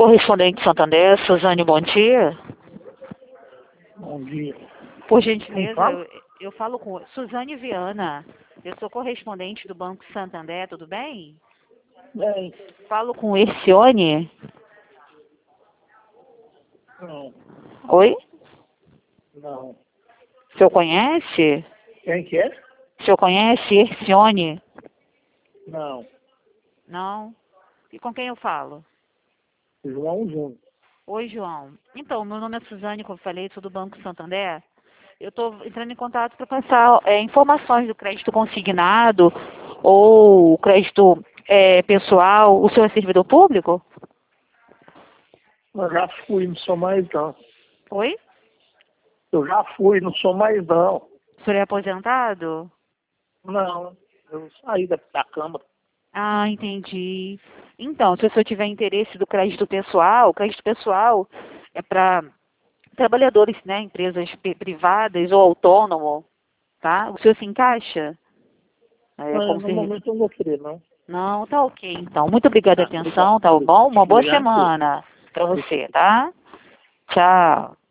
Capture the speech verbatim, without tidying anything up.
correspondente Santander, Suzane, bom dia. Bom dia. Por Quem gentileza, fala? eu, eu falo com Suzane Viana. Eu sou correspondente do Banco Santander, tudo bem? Bem, Falo com Ercione. não, Oi? não. O senhor conhece? Quem que é? O senhor conhece Ercione? Não. Não? E com quem eu falo? João Júnior. Oi, João. Então, meu nome é Suzane, como eu falei, sou do Banco Santander. Eu estou entrando em contato para passar é, informações do crédito consignado ou crédito é, pessoal. O senhor é servidor público? Eu já fui, não sou mais não. Oi? Eu já fui, não sou mais não. O senhor é aposentado? Não. Eu saí da, da Câmara. Ah, entendi. Então, se o senhor tiver interesse do crédito pessoal, o crédito pessoal é para trabalhadores, né, empresas pe- privadas ou autônomo, tá? O senhor se encaixa? É, Mas como no se... momento eu não vou querer, não. Não, tá ok, então. Muito obrigada a Tá, obrigado. atenção, tá bom? Uma boa Obrigado. semana para você, tá? Tchau.